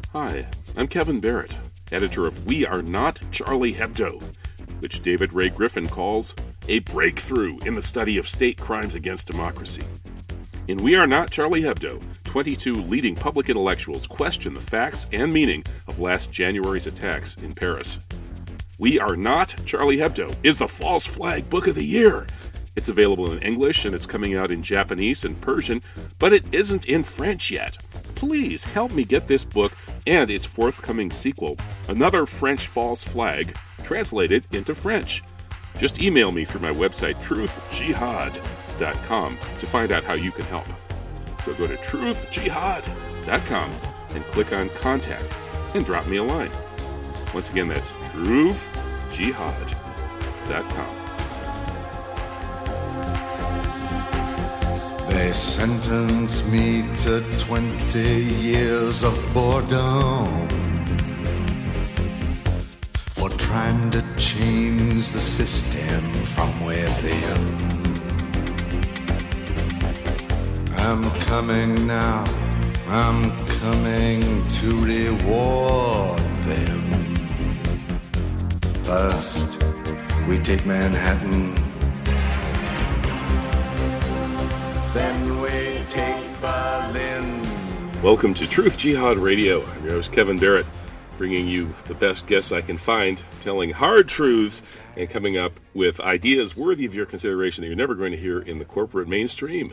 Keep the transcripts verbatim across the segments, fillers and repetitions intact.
Hi, I'm Kevin Barrett, editor of We Are Not Charlie Hebdo, which David Ray Griffin calls a breakthrough in the study of state crimes against democracy. In We Are Not Charlie Hebdo, twenty-two leading public intellectuals question the facts and meaning of last January's attacks in Paris. We Are Not Charlie Hebdo is the false flag book of the year. It's available in English and it's coming out in Japanese and Persian, but it isn't in French yet. Please help me get this book and its forthcoming sequel, Another French False Flag, translated into French. Just email me through my website, truth jihad dot com, to find out how you can help. So go to truth jihad dot com and click on Contact and drop me a line. Once again, that's truth jihad dot com. They sentenced me to twenty years of boredom for trying to change the system from within. I'm coming now, I'm coming to reward them. First, we take Manhattan. Then we take Berlin. Welcome to Truth Jihad Radio. I'm your host, Kevin Barrett, bringing you the best guests I can find, telling hard truths, and coming up with ideas worthy of your consideration that you're never going to hear in the corporate mainstream.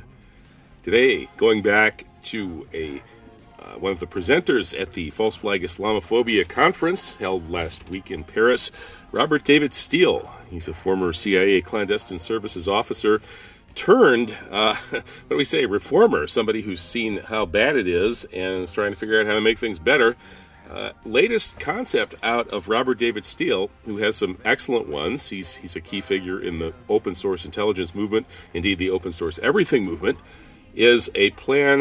Today, going back to a uh, one of the presenters at the False Flag Islamophobia conference held last week in Paris, Robert David Steele. He's a former C I A clandestine services officer turned, uh, what do we say, reformer, somebody who's seen how bad it is and is trying to figure out how to make things better. Uh, latest concept out of Robert David Steele, who has some excellent ones. He's he's a key figure in the open source intelligence movement, indeed the open source everything movement, is a plan,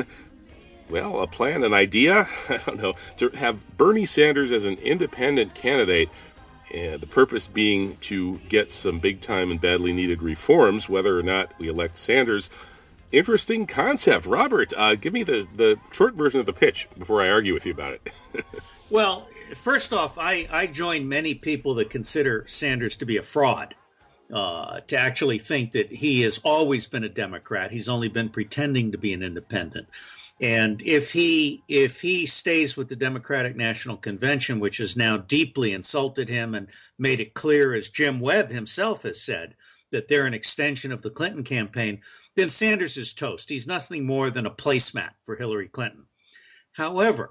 well, a plan, an idea, I don't know, to have Bernie Sanders as an independent candidate. And the purpose being to get some big-time and badly needed reforms, whether or not we elect Sanders. Interesting concept. Robert, uh, give me the, the short version of the pitch before I argue with you about it. Well, first off, I, I join many people that consider Sanders to be a fraud, uh, to actually think that he has always been a Democrat. He's only been pretending to be an independent. And if he if he stays with the Democratic National Convention, which has now deeply insulted him and made it clear, as Jim Webb himself has said, that they're an extension of the Clinton campaign, then Sanders is toast. He's nothing more than a placemat for Hillary Clinton. However,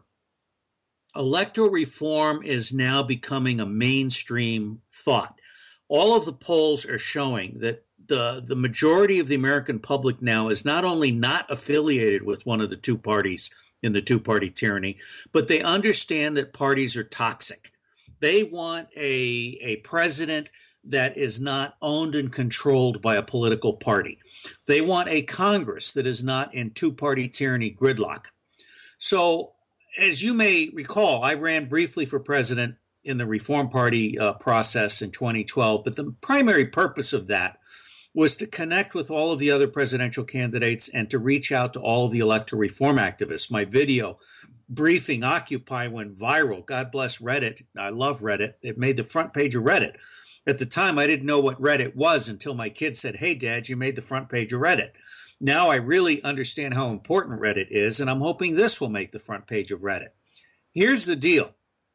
electoral reform is now becoming a mainstream thought. All of the polls are showing that The, the majority of the American public now is not only not affiliated with one of the two parties in the two-party tyranny, but they understand that parties are toxic. They want a, a president that is not owned and controlled by a political party. They want a Congress that is not in two-party tyranny gridlock. So, as you may recall, I ran briefly for president in the Reform Party uh, process in twenty twelve, but the primary purpose of that was to connect with all of the other presidential candidates and to reach out to all of the electoral reform activists. My video briefing Occupy went viral. God bless Reddit. I love Reddit. It made the front page of Reddit. At the time, I didn't know what Reddit was until my kid said, "Hey, Dad, you made the front page of Reddit." Now I really understand how important Reddit is, and I'm hoping this will make the front page of Reddit. Here's the deal.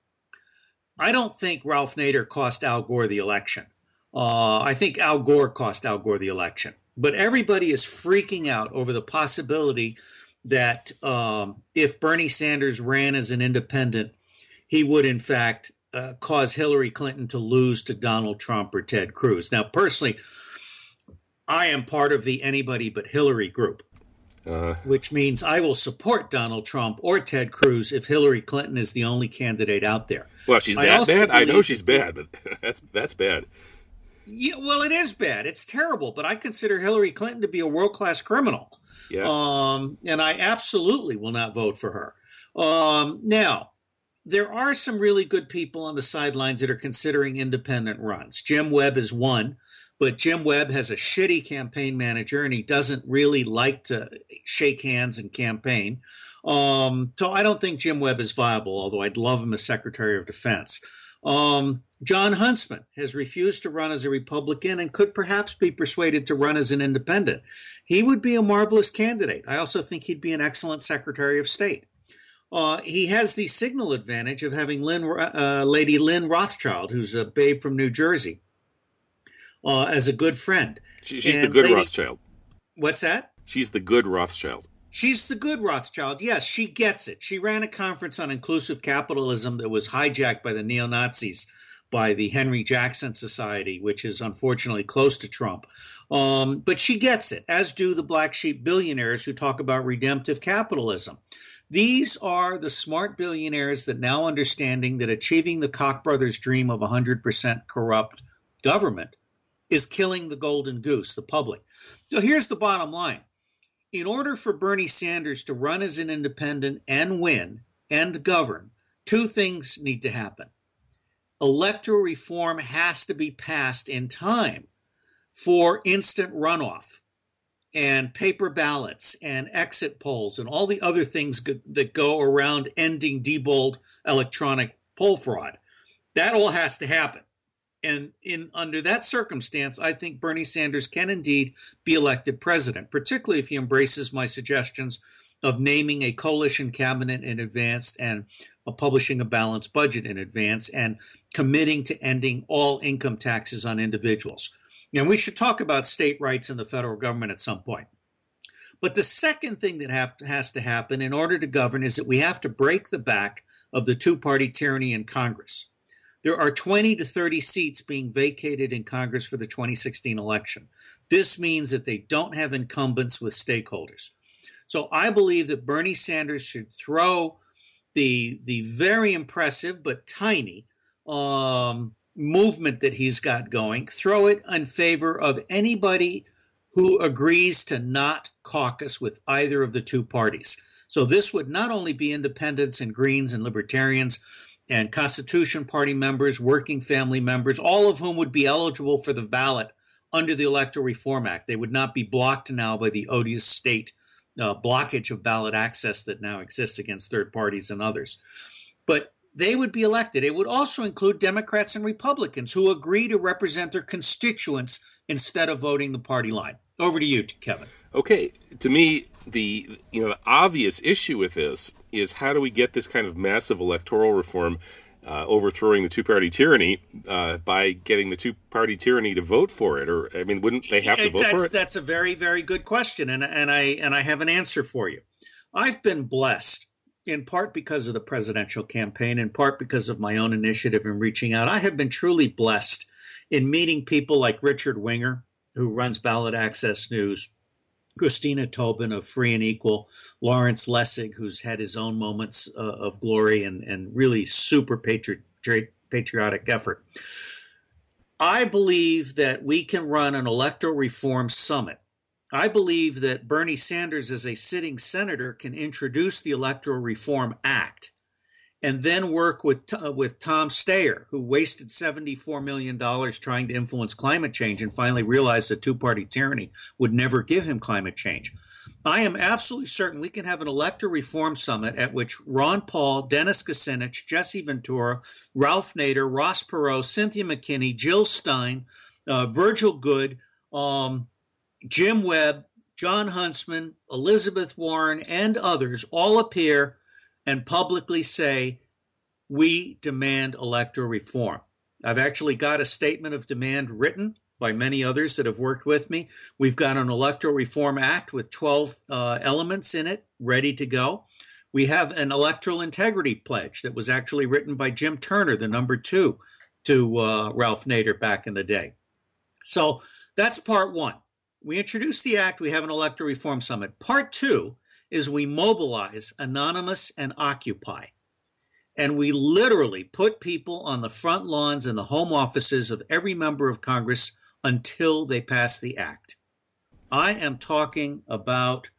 I don't think Ralph Nader cost Al Gore the election. Uh, I think Al Gore cost Al Gore the election. But everybody is freaking out over the possibility that um, if Bernie Sanders ran as an independent, he would, in fact, uh, cause Hillary Clinton to lose to Donald Trump or Ted Cruz. Now, personally, I am part of the Anybody But Hillary group, uh, which means I will support Donald Trump or Ted Cruz if Hillary Clinton is the only candidate out there. Well, she's I that bad? I know she's that, bad, but that's that's bad. Yeah, well, it is bad. It's terrible, but I consider Hillary Clinton to be a world-class criminal. Yeah. Um, and I absolutely will not vote for her. Um, now, there are some really good people on the sidelines that are considering independent runs. Jim Webb is one. but Jim Webb has a shitty campaign manager, and he doesn't really like to shake hands and campaign. Um, so I don't think Jim Webb is viable, although I'd love him as Secretary of Defense. Um, John Huntsman has refused to run as a Republican and could perhaps be persuaded to run as an independent. He would be a marvelous candidate. I also think he'd be an excellent Secretary of State. Uh, he has the signal advantage of having Lynn, uh, Lady Lynn Rothschild, who's a babe from New Jersey, uh, as a good friend. She, she's and the good Lady, Rothschild. What's that? She's the good Rothschild. She's the good Rothschild. Yes, she gets it. She ran a conference on inclusive capitalism that was hijacked by the neo-Nazis, by the Henry Jackson Society, which is unfortunately close to Trump. Um, but she gets it, as do the black sheep billionaires who talk about redemptive capitalism. These are the smart billionaires that now understanding that achieving the Koch brothers' dream of one hundred percent corrupt government is killing the golden goose, the public. So here's the bottom line. In order for Bernie Sanders to run as an independent and win and govern, two things need to happen. Electoral reform has to be passed in time for instant runoff and paper ballots and exit polls and all the other things go- that go around ending Diebold electronic poll fraud. That all has to happen. And in under that circumstance, I think Bernie Sanders can indeed be elected president, particularly if he embraces my suggestions of naming a coalition cabinet in advance and uh, publishing a balanced budget in advance and committing to ending all income taxes on individuals. And we should talk about state rights in the federal government at some point. But the second thing that ha- has to happen in order to govern is that we have to break the back of the two-party tyranny in Congress. There are twenty to thirty seats being vacated in Congress for the twenty sixteen election. This means that they don't have incumbents with stakeholders. So I believe that Bernie Sanders should throw the, the very impressive but tiny um, movement that he's got going, throw it in favor of anybody who agrees to not caucus with either of the two parties. So this would not only be independents and Greens and Libertarians and Constitution Party members, working family members, all of whom would be eligible for the ballot under the Electoral Reform Act. They would not be blocked now by the odious state uh, blockage of ballot access that now exists against third parties and others. But they would be elected. It would also include Democrats and Republicans who agree to represent their constituents instead of voting the party line. Over to you, Kevin. Okay, to me, the you know the obvious issue with this is how do we get this kind of massive electoral reform, uh, overthrowing the two-party tyranny uh, by getting the two-party tyranny to vote for it? Or I mean, wouldn't they have to vote that's, for it? That's a very, very good question, and and I and I have an answer for you. I've been blessed, in part because of the presidential campaign, in part because of my own initiative in reaching out. I have been truly blessed in meeting people like Richard Winger, who runs Ballot Access News, Christina Tobin of Free and Equal, Lawrence Lessig, who's had his own moments uh, of glory and, and really super patri- patriotic effort. I believe that we can run an electoral reform summit. I believe that Bernie Sanders, as a sitting senator, can introduce the Electoral Reform Act and then work with uh, with Tom Steyer, who wasted seventy-four million dollars trying to influence climate change and finally realized that two-party tyranny would never give him climate change. I am absolutely certain we can have an electoral reform summit at which Ron Paul, Dennis Kucinich, Jesse Ventura, Ralph Nader, Ross Perot, Cynthia McKinney, Jill Stein, uh, Virgil Goode, um, Jim Webb, John Huntsman, Elizabeth Warren, and others all appear and publicly say, we demand electoral reform. I've actually got a statement of demand written by many others that have worked with me. We've got an Electoral Reform Act with twelve uh, elements in it ready to go. We have an electoral integrity pledge that was actually written by Jim Turner, the number two to uh, Ralph Nader back in the day. So that's part one. We introduce the act, we have an electoral reform summit. Part two is we mobilize Anonymous and Occupy. And we literally put people on the front lawns and the home offices of every member of Congress until they pass the act. I am talking about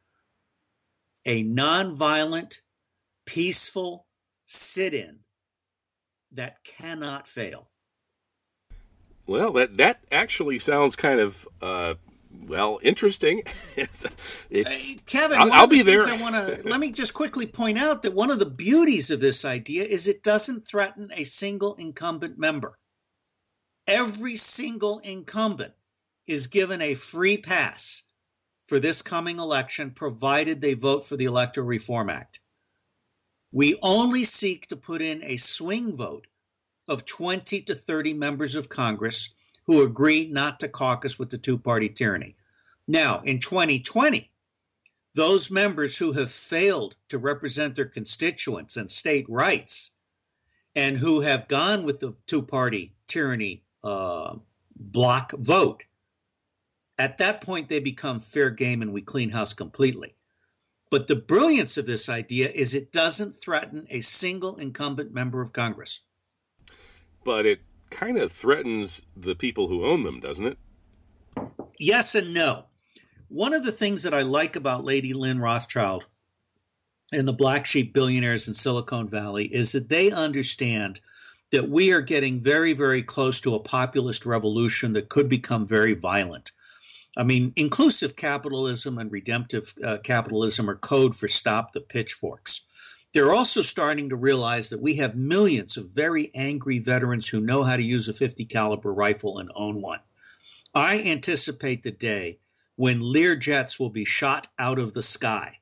a nonviolent, peaceful sit-in that cannot fail. Well, that that actually sounds kind of uh, well interesting. it's, it's uh, Kevin, I'll, one I'll of the be things there. I want to let me just quickly point out that one of the beauties of this idea is it doesn't threaten a single incumbent member. Every single incumbent is given a free pass for this coming election, provided they vote for the Electoral Reform Act. We only seek to put in a swing vote of twenty to thirty members of Congress who agree not to caucus with the two-party tyranny. Now, in twenty twenty, those members who have failed to represent their constituents and state rights and who have gone with the two-party tyranny uh, block vote, at that point they become fair game and we clean house completely. But the brilliance of this idea is it doesn't threaten a single incumbent member of Congress. But it kind of threatens the people who own them, doesn't it? Yes and no. One of the things that I like about Lady Lynn Rothschild and the black sheep billionaires in Silicon Valley is that they understand that we are getting very, very close to a populist revolution that could become very violent. I mean, inclusive capitalism and redemptive uh, capitalism are code for stop the pitchforks. They're also starting to realize that we have millions of very angry veterans who know how to use a fifty caliber rifle and own one. I anticipate the day when Lear jets will be shot out of the sky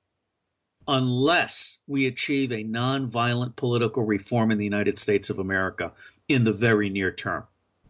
unless we achieve a nonviolent political reform in the United States of America in the very near term.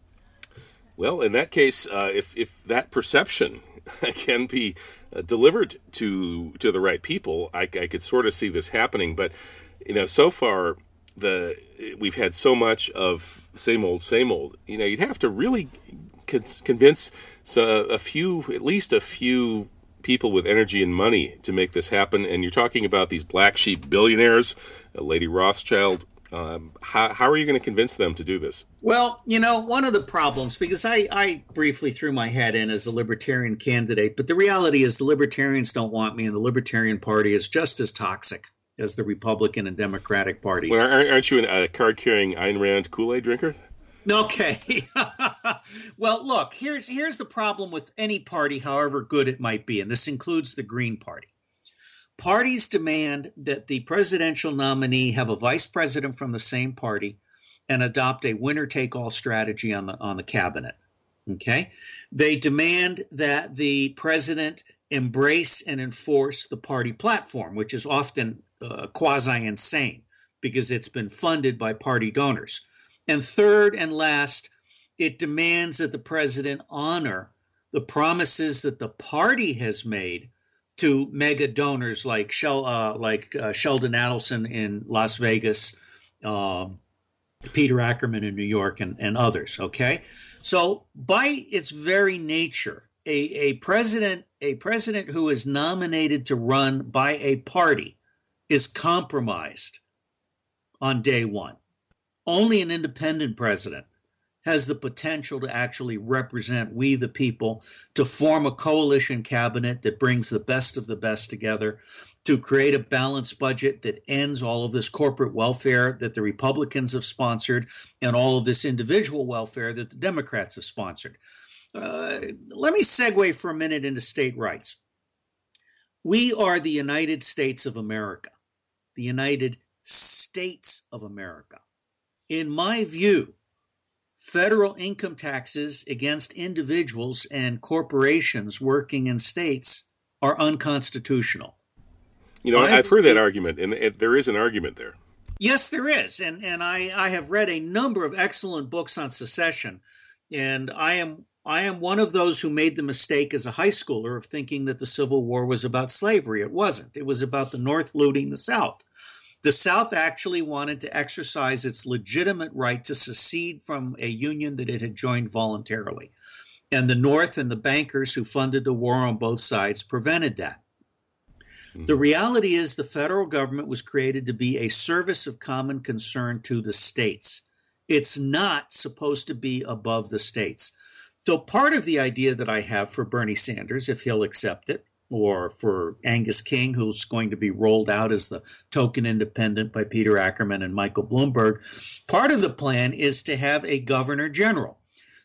Well, in that case, uh, if if that perception can be uh, delivered to to the right people, I, I could sort of see this happening. But you know, so far the we've had so much of same old, same old. You know, you'd have to really con- convince so, a few, at least a few people with energy and money to make this happen. And you're talking about these black sheep billionaires, uh, Lady Rothschild. Um, how, how are you going to convince them to do this? Well, you know, one of the problems, because I, I briefly threw my hat in as a libertarian candidate, but the reality is the libertarians don't want me, and the Libertarian Party is just as toxic as the Republican and Democratic parties. Well, aren't, aren't you a card-carrying Ayn Rand Kool-Aid drinker? Okay. Well, look, here's here's the problem with any party, however good it might be, and this includes the Green Party. Parties demand that the presidential nominee have a vice president from the same party and adopt a winner-take-all strategy on the on the cabinet. Okay? They demand that the president embrace and enforce the party platform, which is often uh, quasi-insane because it's been funded by party donors. And third and last, it demands that the president honor the promises that the party has made to mega donors like Shel, uh, like uh, Sheldon Adelson in Las Vegas, um, Peter Ackerman in New York, and, and others. Okay, so by its very nature, a, a president a president who is nominated to run by a party is compromised on day one. Only an independent president has the potential to actually represent we the people, to form a coalition cabinet that brings the best of the best together, to create a balanced budget that ends all of this corporate welfare that the Republicans have sponsored and all of this individual welfare that the Democrats have sponsored. Uh, let me segue for a minute into state rights. We are the United States of America, the United States of America. In my view, federal income taxes against individuals and corporations working in states are unconstitutional. You know, I I've heard that believe- argument, and it, there is an argument there. Yes, there is. And and I, I have read a number of excellent books on secession. And I am I am one of those who made the mistake as a high schooler of thinking that the Civil War was about slavery. It wasn't. It was about the North looting the South. The South actually wanted to exercise its legitimate right to secede from a union that it had joined voluntarily. And the North and the bankers who funded the war on both sides prevented that. Mm-hmm. The reality is the federal government was created to be a service of common concern to the states. It's not supposed to be above the states. So part of the idea that I have for Bernie Sanders, if he'll accept it, or for Angus King, who's going to be rolled out as the token independent by Peter Ackerman and Michael Bloomberg, part of the plan is to have a governor general.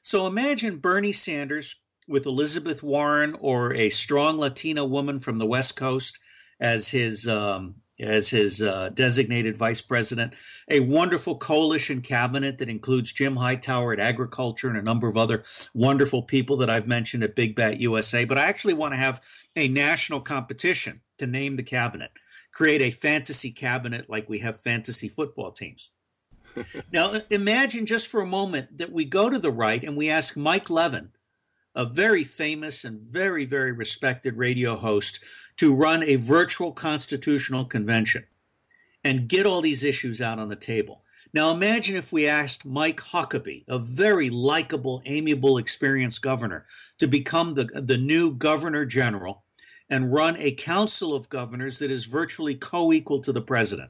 So imagine Bernie Sanders with Elizabeth Warren or a strong Latina woman from the West Coast as his um, as his uh, designated vice president, a wonderful coalition cabinet that includes Jim Hightower at Agriculture and a number of other wonderful people that I've mentioned at Big Bat U S A. But I actually want to have a national competition to name the cabinet, create a fantasy cabinet like we have fantasy football teams. Now, imagine just for a moment that we go to the right and we ask Mike Levin, a very famous and very, very respected radio host, to run a virtual constitutional convention and get all these issues out on the table. Now, imagine if we asked Mike Huckabee, a very likable, amiable, experienced governor, to become the, the new governor general and run a council of governors that is virtually co-equal to the president.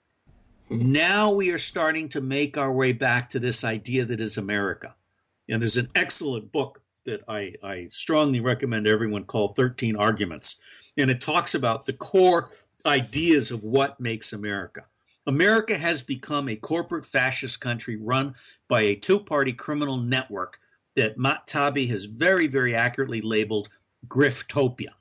Now we are starting to make our way back to this idea that is America. And there's an excellent book that I, I strongly recommend everyone called thirteen Arguments. And it talks about the core ideas of what makes America. America has become a corporate fascist country run by a two-party criminal network that Matt Taibbi has very, very accurately labeled Griftopia.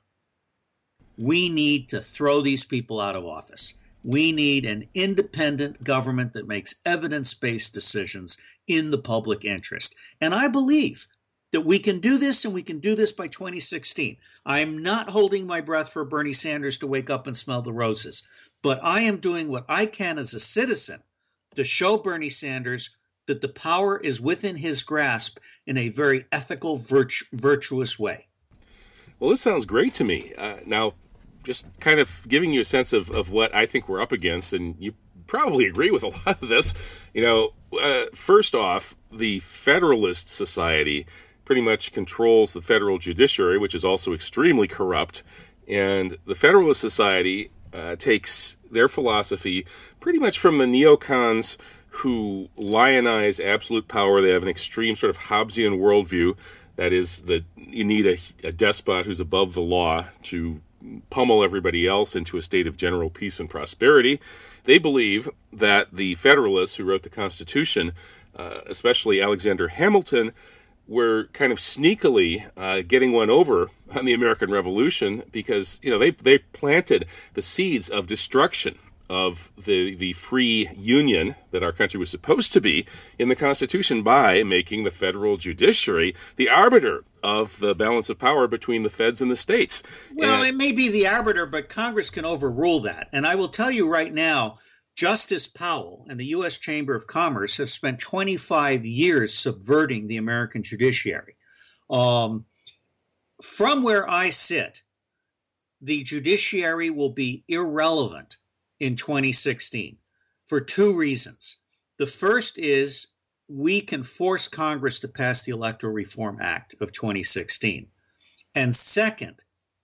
We need to throw these people out of office. We need an independent government that makes evidence-based decisions in the public interest. And I believe that we can do this, and we can do this by twenty sixteen. I am not holding my breath for Bernie Sanders to wake up and smell the roses, but I am doing what I can as a citizen to show Bernie Sanders that the power is within his grasp in a very ethical, virtu- virtuous way. Well, this sounds great to me. Uh, now, just kind of giving you a sense of, of what I think we're up against, and you probably agree with a lot of this. You know, uh, first off, the Federalist Society pretty much controls the federal judiciary, which is also extremely corrupt. And the Federalist Society uh, takes their philosophy pretty much from the neocons who lionize absolute power. They have an extreme sort of Hobbesian worldview. That is that you need a, a despot who's above the law to pummel everybody else into a state of general peace and prosperity. They believe that the Federalists who wrote the Constitution, uh, especially Alexander Hamilton, were kind of sneakily uh, getting one over on the American Revolution because, you know, they they planted the seeds of destruction of the the free union that our country was supposed to be in the Constitution by making the federal judiciary the arbiter of the balance of power between the feds and the states. Well, and, it may be the arbiter, but Congress can overrule that. And I will tell you right now, Justice Powell and the U S Chamber of Commerce have spent twenty-five years subverting the American judiciary. Um, from where I sit, the judiciary will be irrelevant in twenty sixteen for two reasons. The first is we can force Congress to pass the Electoral Reform Act of twenty sixteen. And second,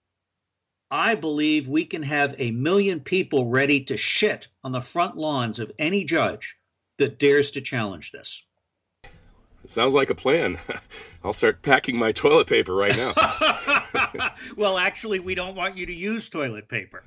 I believe we can have a million people ready to shit on the front lawns of any judge that dares to challenge this. It sounds like a plan. I'll start packing my toilet paper right now. Well, actually, we don't want you to use toilet paper.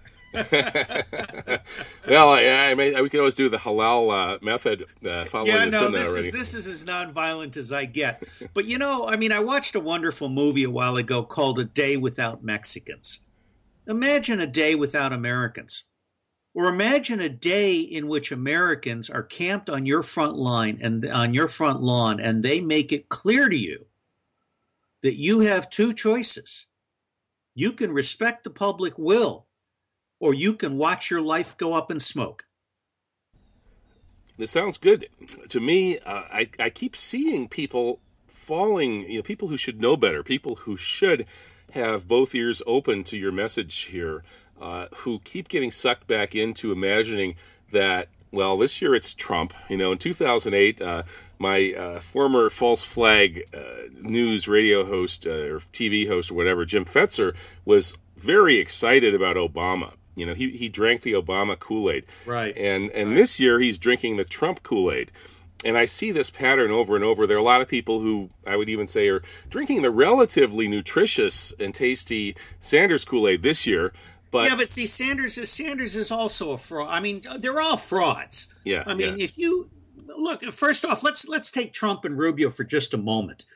Well, I, I mean, we could always do the halal uh, method uh, following yeah, this no, in there this already. is this is as nonviolent as I get. But you know, I mean, I watched a wonderful movie a while ago called A Day Without Mexicans. Imagine a day without Americans. Or imagine a day in which Americans are camped on your front line and on your front lawn, and they make it clear to you that you have two choices. You can respect the public will, or you can watch your life go up in smoke. This sounds good. To me, uh, I, I keep seeing people falling, you know, people who should know better, people who should have both ears open to your message here, uh, who keep getting sucked back into imagining that, well, this year it's Trump. You know, in two thousand eight, uh, my uh, former false flag uh, news radio host uh, or T V host or whatever, Jim Fetzer, was very excited about Obama. You know, he, he drank the Obama Kool-Aid. Right. And, and right. this year he's drinking the Trump Kool-Aid. And I see this pattern over and over. There are a lot of people who I would even say are drinking the relatively nutritious and tasty Sanders Kool-Aid this year. But yeah, but see, Sanders is Sanders is also a fraud. I mean, they're all frauds. Yeah. I mean, yeah. if you look, first off, let's let's take Trump and Rubio for just a moment.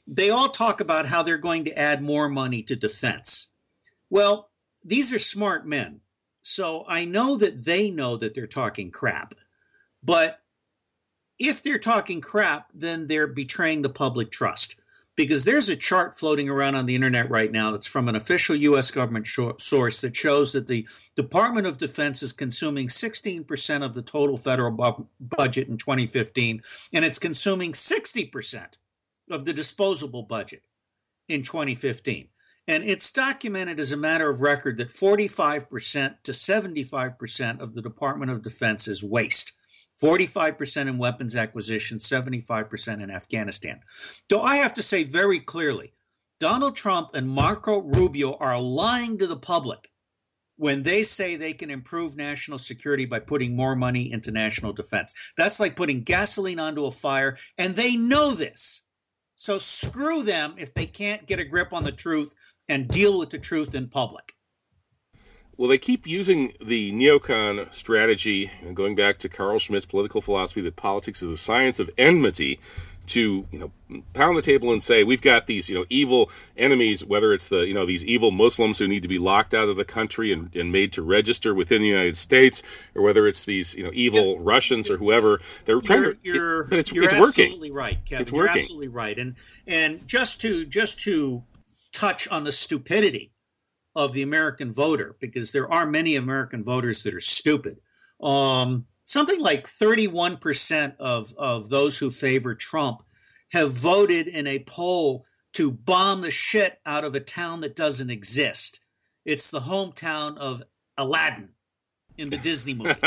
they all talk about how they're going to add more money to defense. Well, these are smart men. So I know that they know that they're talking crap. But if they're talking crap, then they're betraying the public trust. Because there's a chart floating around on the internet right now that's from an official U S government sh- source that shows that the Department of Defense is consuming sixteen percent of the total federal bu- budget in twenty fifteen, and it's consuming sixty percent of the disposable budget in twenty fifteen. And it's documented as a matter of record that forty-five percent to seventy-five percent of the Department of Defense is waste. forty-five percent in weapons acquisition, seventy-five percent in Afghanistan. So I have to say very clearly, Donald Trump and Marco Rubio are lying to the public when they say they can improve national security by putting more money into national defense. That's like putting gasoline onto a fire, and they know this. So screw them if they can't get a grip on the truth and deal with the truth in public. Well, they keep using the neocon strategy, going back to Carl Schmitt's political philosophy that politics is a science of enmity, to, you know, pound the table and say, we've got these, you know, evil enemies, whether it's the, you know, these evil Muslims who need to be locked out of the country and, and made to register within the United States, or whether it's these, you know, evil yeah. Russians or whoever. They're trying you're, to, you're, it, but it's, you're it's working. Absolutely right, Kevin. It's you're working. absolutely right. And, and just to, just to touch on the stupidity of the American voter, because there are many American voters that are stupid. Um, something like thirty-one percent of, of those who favor Trump have voted in a poll to bomb the shit out of a town that doesn't exist. It's the hometown of Aladdin in the Disney movie.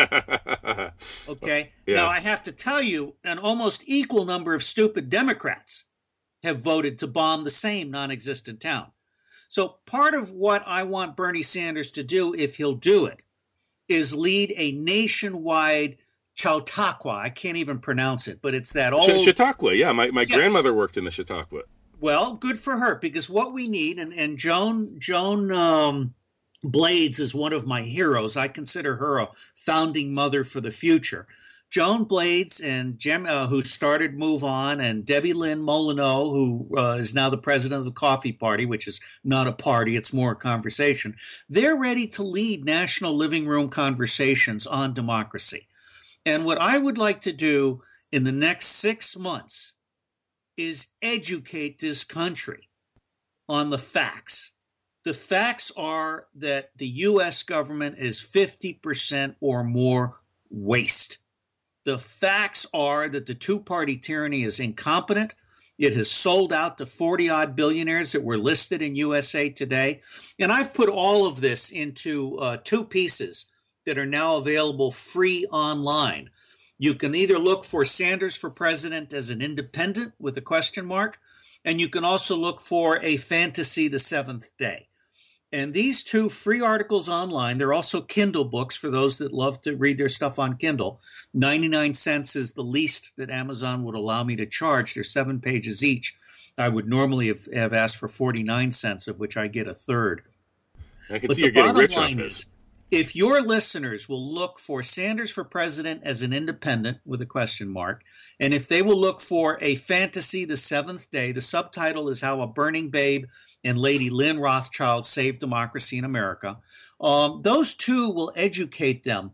Okay? Yeah. Now, I have to tell you, an almost equal number of stupid Democrats have voted to bomb the same non-existent town. So part of what I want Bernie Sanders to do, if he'll do it, is lead a nationwide Chautauqua. I can't even pronounce it, but it's that old... Chautauqua, yeah. My, my yes. grandmother worked in the Chautauqua. Well, good for her, because what we need, and, and Joan, Joan um, Blades is one of my heroes. I consider her a founding mother for the future. Joan Blades and Jem, uh, who started Move On, and Debbie Lynn Molyneux, who uh, is now the president of the Coffee Party, which is not a party, it's more a conversation. They're ready to lead national living room conversations on democracy. And what I would like to do in the next six months is educate this country on the facts. The facts are that the U S government is fifty percent or more waste. The facts are that the two-party tyranny is incompetent. It has sold out to forty-odd billionaires that were listed in U S A Today. And I've put all of this into uh, two pieces that are now available free online. You can either look for Sanders for President as an independent with a question mark, and you can also look for A Fantasy the Seventh Day. And these two free articles online, they're also Kindle books for those that love to read their stuff on Kindle. ninety-nine cents is the least that Amazon would allow me to charge. They're seven pages each. I would normally have, have asked for forty-nine cents, of which I get a third. I can but see the you're getting bottom rich line off this. Is, if your listeners will look for Sanders for President as an independent with a question mark, and if they will look for A Fantasy the Seventh Day, the subtitle is How a Burning Babe and Lady Lynn Rothschild Saved Democracy in America, um, those two will educate them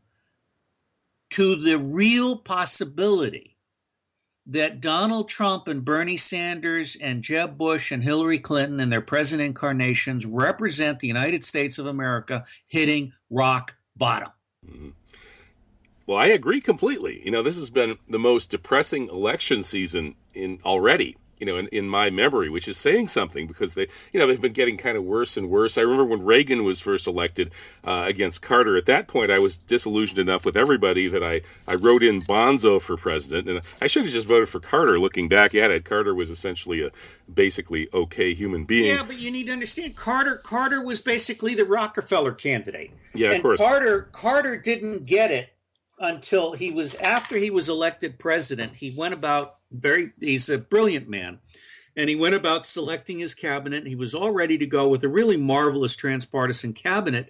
to the real possibility that Donald Trump and Bernie Sanders and Jeb Bush and Hillary Clinton and their present incarnations represent the United States of America hitting rock bottom. Mm-hmm. Well, I agree completely. You know, this has been the most depressing election season in already. You know, in, in my memory, which is saying something, because they, you know, they've been getting kind of worse and worse. I remember when Reagan was first elected uh, against Carter. At that point, I was disillusioned enough with everybody that I, I wrote in Bonzo for president, and I should have just voted for Carter. Looking back at it, Carter was essentially a basically okay human being. Yeah, but you need to understand, Carter Carter was basically the Rockefeller candidate. Yeah, and of course. Carter Carter didn't get it until he was after he was elected president. He went about very he's a brilliant man, and he went about selecting his cabinet. He was all ready to go with a really marvelous transpartisan cabinet,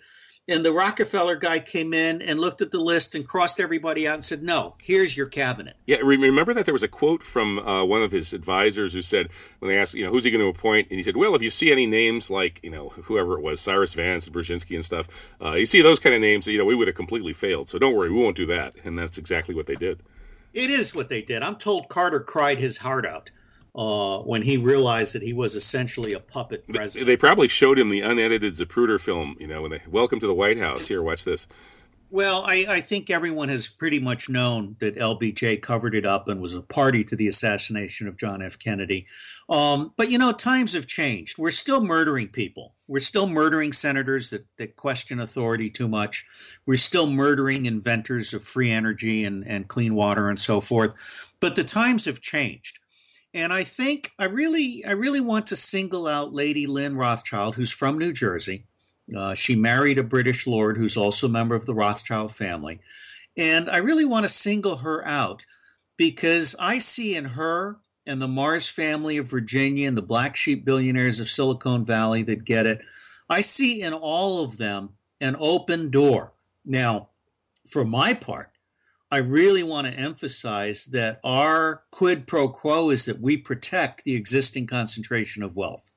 And the Rockefeller guy came in and looked at the list and crossed everybody out and said, no, here's your cabinet. Yeah, remember that there was a quote from uh, one of his advisors who said, when they asked, you know, who's he going to appoint? And he said, well, if you see any names like, you know, whoever it was, Cyrus Vance, Brzezinski and stuff, uh, you see those kind of names, you know, we would have completely failed. So don't worry, we won't do that. And that's exactly what they did. It is what they did. I'm told Carter cried his heart out uh, when he realized that he was essentially a puppet president. They probably showed him the unedited Zapruder film, you know, when they, welcome to the White House. Here, watch this. Well, I, I think everyone has pretty much known that L B J covered it up and was a party to the assassination of John F. Kennedy. Um, but, you know, times have changed. We're still murdering people. We're still murdering senators that, that question authority too much. We're still murdering inventors of free energy and, and clean water and so forth. But the times have changed. And I think I really, I really want to single out Lady Lynn Rothschild, who's from New Jersey. Uh, she married a British lord who's also a member of the Rothschild family. And I really want to single her out because I see in her and the Mars family of Virginia and the black sheep billionaires of Silicon Valley that get it, I see in all of them an open door. Now, for my part, I really want to emphasize that our quid pro quo is that we protect the existing concentration of wealth.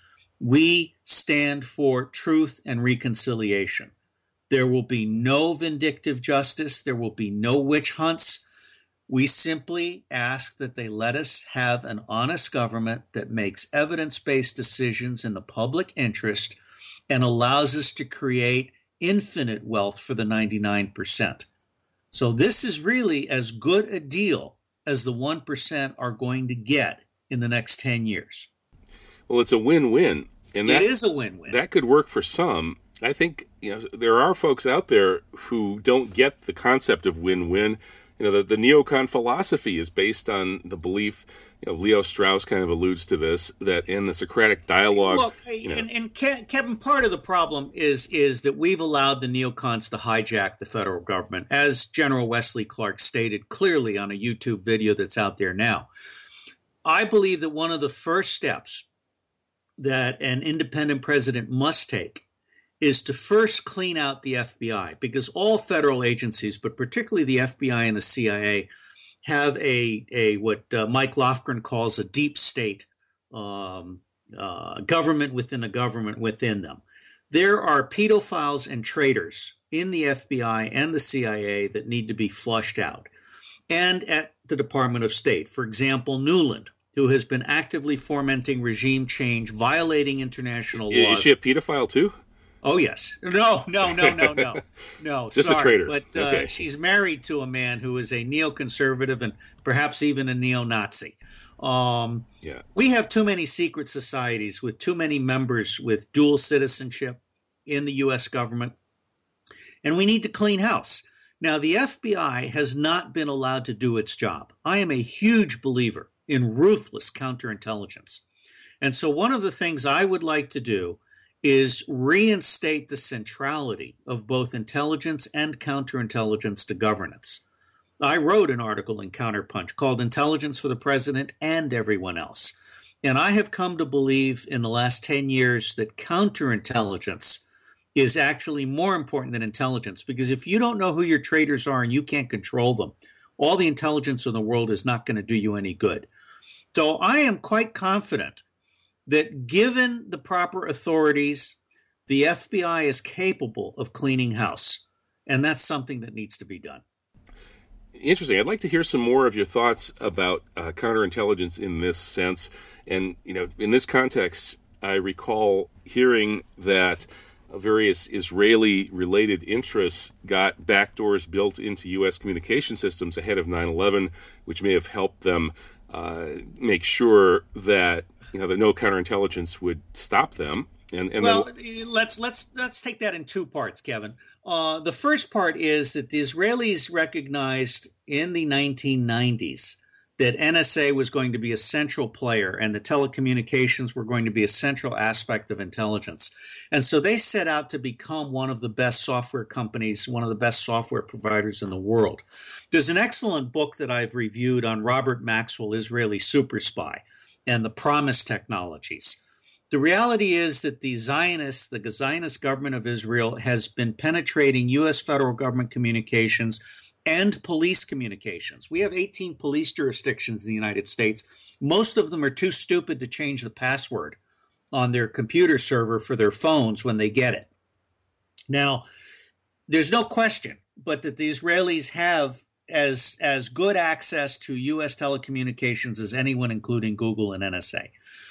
We stand for truth and reconciliation. There will be no vindictive justice. There will be no witch hunts. We simply ask that they let us have an honest government that makes evidence-based decisions in the public interest and allows us to create infinite wealth for the ninety-nine percent. So this is really as good a deal as the one percent are going to get in the next ten years. Well, it's a win-win. And that, it is a win-win. That could work for some. I think, you know, there are folks out there who don't get the concept of win-win. You know, the, the neocon philosophy is based on the belief, you know, Leo Strauss kind of alludes to this, that in the Socratic dialogue... Look, you know, and, and Kevin, part of the problem is, is that we've allowed the neocons to hijack the federal government, as General Wesley Clark stated clearly on a YouTube video that's out there now. I believe that one of the first steps that an independent president must take is to first clean out the F B I, because all federal agencies, but particularly the F B I and the C I A, have a, a what uh, Mike Lofgren calls a deep state um, uh, government within a government within them. There are pedophiles and traitors in the F B I and the C I A that need to be flushed out. And at the Department of State, for example, Nuland, who has been actively fomenting regime change, violating international laws. Is she a pedophile too? Oh, yes. No, no, no, no, no. No, Just sorry. a traitor. But uh, okay. She's married to a man who is a neoconservative and perhaps even a neo-Nazi. Um, yeah. We have too many secret societies with too many members with dual citizenship in the U S government, and we need to clean house. Now, the F B I has not been allowed to do its job. I am a huge believer in ruthless counterintelligence. And so one of the things I would like to do is reinstate the centrality of both intelligence and counterintelligence to governance. I wrote an article in Counterpunch called Intelligence for the President and Everyone Else. And I have come to believe in the last ten years that counterintelligence is actually more important than intelligence, because if you don't know who your traitors are and you can't control them, all the intelligence in the world is not going to do you any good. So I am quite confident that given the proper authorities, the F B I is capable of cleaning house. And that's something that needs to be done. Interesting. I'd like to hear some more of your thoughts about uh, counterintelligence in this sense. And, you know, in this context, I recall hearing that various Israeli-related interests got backdoors built into U S communication systems ahead of nine eleven, which may have helped them uh, make sure that, you know, that no counterintelligence would stop them. And, and well, then... let's let's let's take that in two parts, Kevin. Uh, the first part is that the Israelis recognized in the nineteen nineties that N S A was going to be a central player and the telecommunications were going to be a central aspect of intelligence. And so they set out to become one of the best software companies, one of the best software providers in the world. There's an excellent book that I've reviewed on Robert Maxwell, Israeli super spy, and the PROMIS technologies. The reality is that the Zionists, the Zionist government of Israel, has been penetrating U S federal government communications and police communications. We have eighteen police jurisdictions in the United States. Most of them are too stupid to change the password on their computer server for their phones when they get it. Now, there's no question but that the Israelis have as, as good access to U S telecommunications as anyone, including Google and N S A.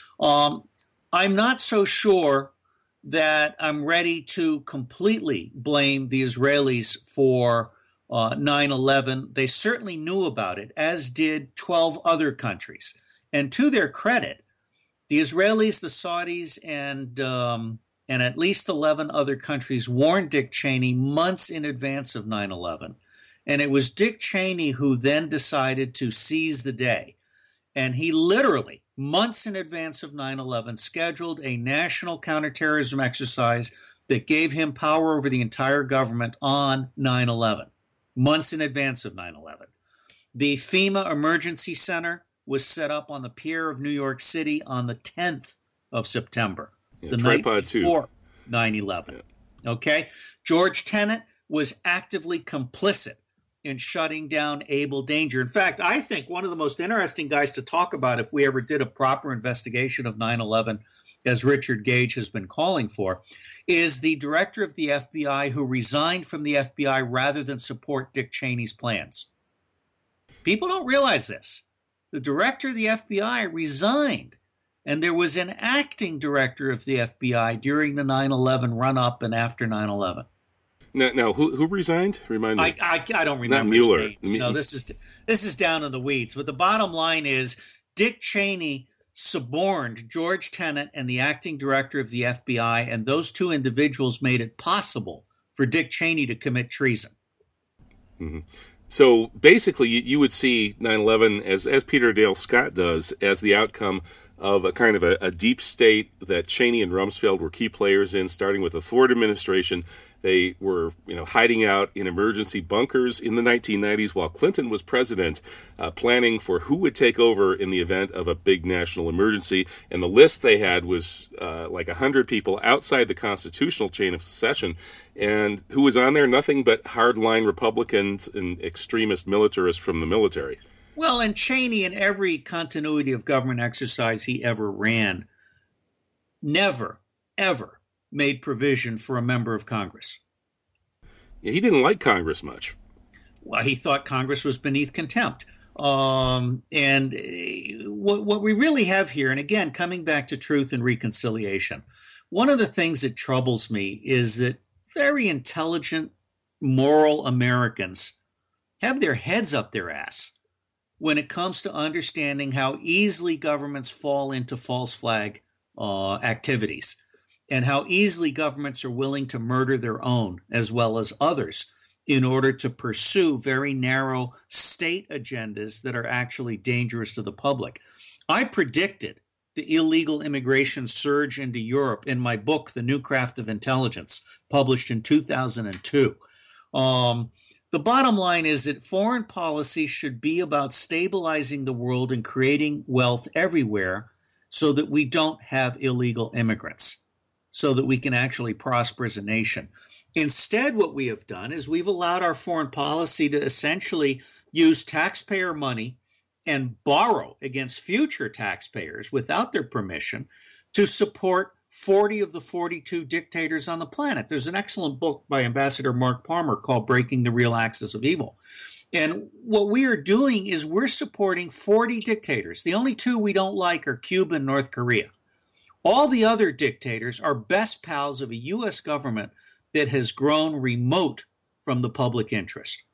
Um, I'm not so sure that I'm ready to completely blame the Israelis for uh, nine eleven. They certainly knew about it, as did twelve other countries. And to their credit, the Israelis, the Saudis, and um, and at least eleven other countries warned Dick Cheney months in advance of nine eleven. And it was Dick Cheney who then decided to seize the day. And he literally, months in advance of nine eleven, scheduled a national counterterrorism exercise that gave him power over the entire government on nine eleven, months in advance of nine eleven. The FEMA Emergency Center was set up on the pier of New York City on the tenth of September, yeah, the night too. before nine eleven. Yeah. Okay? George Tenet was actively complicit in shutting down Able Danger. In fact, I think one of the most interesting guys to talk about if we ever did a proper investigation of nine eleven, as Richard Gage has been calling for, is the director of the F B I who resigned from the F B I rather than support Dick Cheney's plans. People don't realize this. The director of the F B I resigned, and there was an acting director of the F B I during the nine eleven run-up and after nine eleven. Now, now who who resigned? Remind me. I, I, I don't remember. Not Mueller. The names. No, this is this is down in the weeds. But the bottom line is, Dick Cheney suborned George Tenet and the acting director of the F B I, and those two individuals made it possible for Dick Cheney to commit treason. Mm-hmm. So basically, you, you would see nine eleven, as as Peter Dale Scott does, as the outcome of a kind of a, a deep state that Cheney and Rumsfeld were key players in, starting with the Ford administration. They were, you know, hiding out in emergency bunkers in the nineteen nineties while Clinton was president, uh, planning for who would take over in the event of a big national emergency. And the list they had was uh, like one hundred people outside the constitutional chain of succession. And who was on there? Nothing but hardline Republicans and extremist militarists from the military. Well, and Cheney, in every continuity of government exercise he ever ran, never, ever made provision for a member of Congress. Yeah, he didn't like Congress much. Well, he thought Congress was beneath contempt. Um, and what, what we really have here, and again, coming back to truth and reconciliation, one of the things that troubles me is that very intelligent, moral Americans have their heads up their ass when it comes to understanding how easily governments fall into false flag uh, activities, and how easily governments are willing to murder their own as well as others in order to pursue very narrow state agendas that are actually dangerous to the public. I predicted the illegal immigration surge into Europe in my book, The New Craft of Intelligence, published in two thousand two. Um, the bottom line is that foreign policy should be about stabilizing the world and creating wealth everywhere so that we don't have illegal immigrants, so that we can actually prosper as a nation. Instead, what we have done is we've allowed our foreign policy to essentially use taxpayer money and borrow against future taxpayers without their permission to support forty of the forty-two dictators on the planet. There's an excellent book by Ambassador Mark Palmer called Breaking the Real Axis of Evil. And what we are doing is we're supporting forty dictators. The only two we don't like are Cuba and North Korea. All the other dictators are best pals of a U S government that has grown remote from the public interest.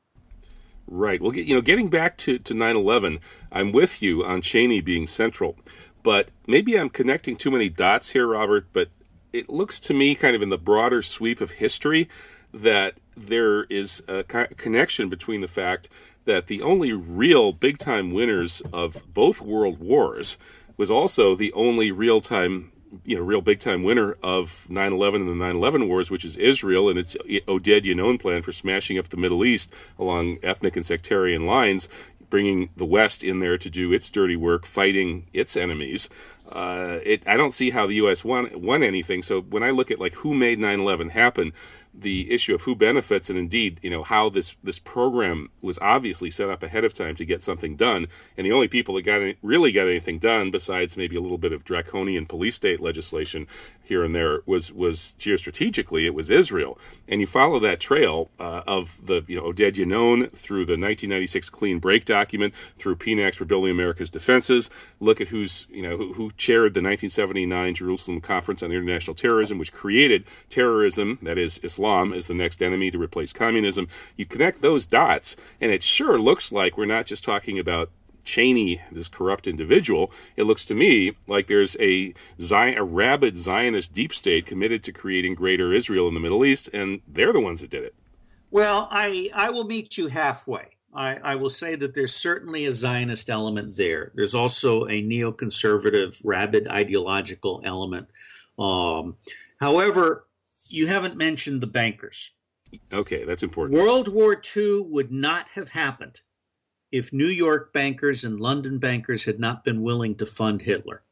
Right. Well, you know, getting back to, to nine eleven, I'm with you on Cheney being central. But maybe I'm connecting too many dots here, Robert, but it looks to me kind of in the broader sweep of history that there is a co- connection between the fact that the only real big-time winners of both world wars was also the only real-time, you know, real big-time winner of nine eleven and the nine eleven wars, which is Israel and its Oded Yinon plan for smashing up the Middle East along ethnic and sectarian lines. bringing the West in there to do its dirty work, fighting its enemies. Uh, it, I don't see how the U S won won anything. So when I look at like who made nine eleven happen, the issue of who benefits, and indeed, you know, how this this program was obviously set up ahead of time to get something done, and the only people that got any, really got anything done, besides maybe a little bit of draconian police state legislation here and there, was was geostrategically it was Israel. And you follow that trail uh, of the you know Oded Yinon through the nineteen ninety-six Clean Break document, through P NAC's Rebuilding America's Defenses. Look at who's you know who, who chaired the nineteen seventy-nine Jerusalem Conference on International Terrorism, which created terrorism, that is Islam. Islam is the next enemy to replace communism. You connect those dots, and it sure looks like we're not just talking about Cheney, this corrupt individual. It looks to me like there's a, Zion, a rabid Zionist deep state committed to creating greater Israel in the Middle East, and they're the ones that did it. Well, I, I will meet you halfway. I, I will say that there's certainly a Zionist element there. There's also a neoconservative, rabid ideological element. Um, however, you haven't mentioned the bankers. Okay, that's important. World War Two would not have happened if New York bankers and London bankers had not been willing to fund Hitler.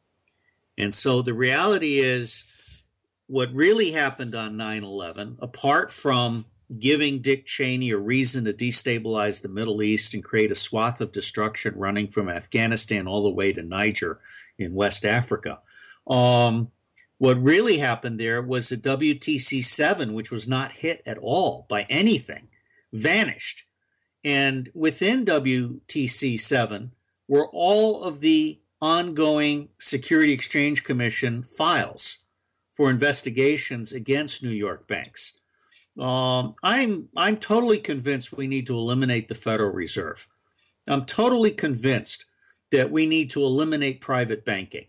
And so the reality is, what really happened on nine eleven, apart from giving Dick Cheney a reason to destabilize the Middle East and create a swath of destruction running from Afghanistan all the way to Niger in West Africa, um, what really happened there was that W T C seven, which was not hit at all by anything, vanished. And within W T C seven were all of the ongoing Security Exchange Commission files for investigations against New York banks. Um, I'm I'm totally convinced we need to eliminate the Federal Reserve. I'm totally convinced that we need to eliminate private banking.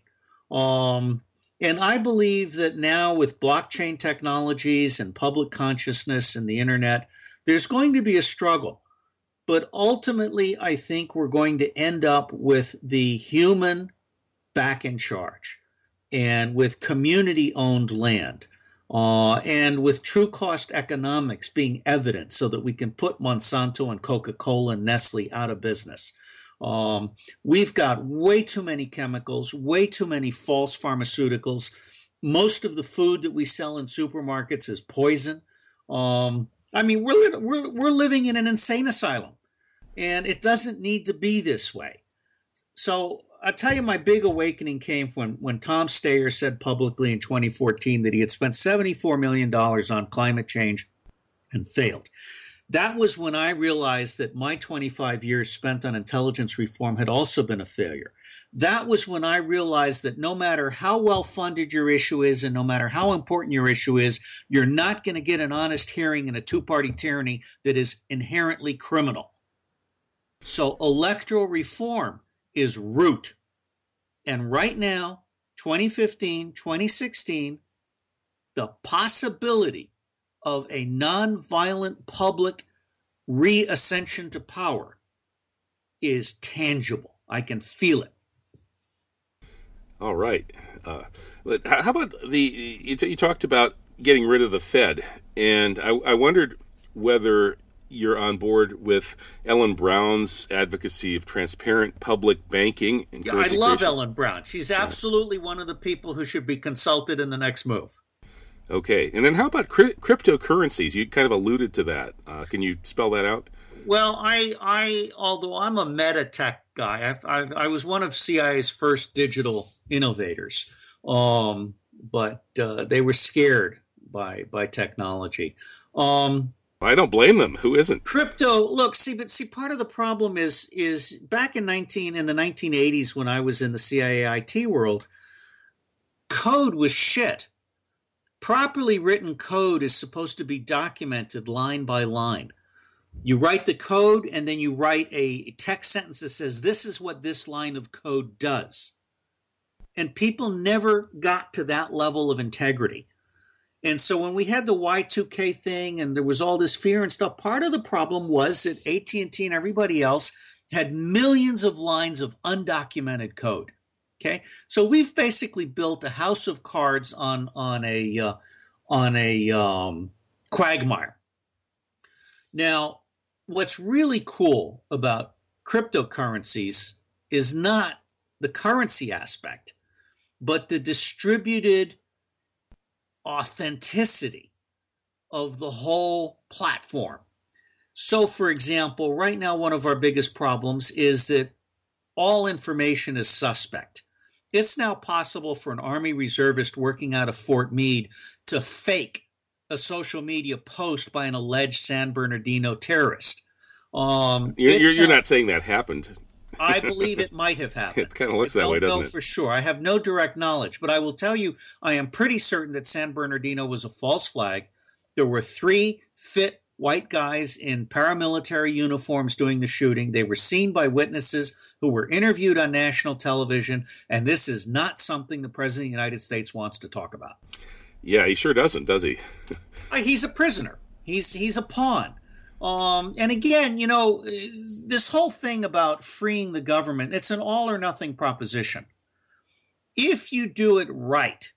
Um, And I believe that now with blockchain technologies and public consciousness and the internet, there's going to be a struggle. But ultimately, I think we're going to end up with the human back in charge and with community-owned land uh, and with true cost economics being evident so that we can put Monsanto and Coca-Cola and Nestle out of business. Um, we've got way too many chemicals, way too many false pharmaceuticals. Most of the food that we sell in supermarkets is poison. Um, I mean, we're, li- we're we're living in an insane asylum, and it doesn't need to be this way. So I'll tell you, my big awakening came when when Tom Steyer said publicly in twenty fourteen that he had spent seventy-four million dollars on climate change and failed. That was when I realized that my twenty-five years spent on intelligence reform had also been a failure. That was when I realized that no matter how well funded your issue is and no matter how important your issue is, you're not going to get an honest hearing in a two-party tyranny that is inherently criminal. So electoral reform is root. And right now, twenty fifteen, twenty sixteen, the possibility of a nonviolent public reascension to power is tangible. I can feel it. All right. Uh, but how about the, you, t- you talked about getting rid of the Fed, and I, I wondered whether you're on board with Ellen Brown's advocacy of transparent public banking. Yeah, I love Ellen Brown. She's absolutely one of the people who should be consulted in the next move. Okay. And then how about cri- cryptocurrencies? You kind of alluded to that. Uh, can you spell that out? Well, I, I, although I'm a meta tech guy, I've, I've, I was one of C I A's first digital innovators, um, but uh, they were scared by by technology. Um, I don't blame them. Who isn't? Crypto. Look, see, but see, part of the problem is is back in nineteen in the nineteen eighties when I was in the C I A I T world, code was shit. Properly written code is supposed to be documented line by line. You write the code and then you write a text sentence that says, this is what this line of code does. And people never got to that level of integrity. And so when we had the Y two K thing and there was all this fear and stuff, part of the problem was that A T and T and everybody else had millions of lines of undocumented code. Okay, so we've basically built a house of cards on on a uh, on a um, quagmire. Now, what's really cool about cryptocurrencies is not the currency aspect, but the distributed authenticity of the whole platform. So, for example, right now, one of our biggest problems is that all information is suspect. It's now possible for an Army reservist working out of Fort Meade to fake a social media post by an alleged San Bernardino terrorist. Um, you're, you're, you're not, not saying that happened. I believe it might have happened. It kind of looks I that way, doesn't it? I don't know for sure. I have no direct knowledge, but I will tell you, I am pretty certain that San Bernardino was a false flag. There were three fit white guys in paramilitary uniforms doing the shooting. They were seen by witnesses who were interviewed on national television, and this is not something the President of the United States wants to talk about. Yeah, he sure doesn't, does he? He's a prisoner. He's he's a pawn. Um, and again, you know, this whole thing about freeing the government, it's an all or nothing proposition. If you do it right,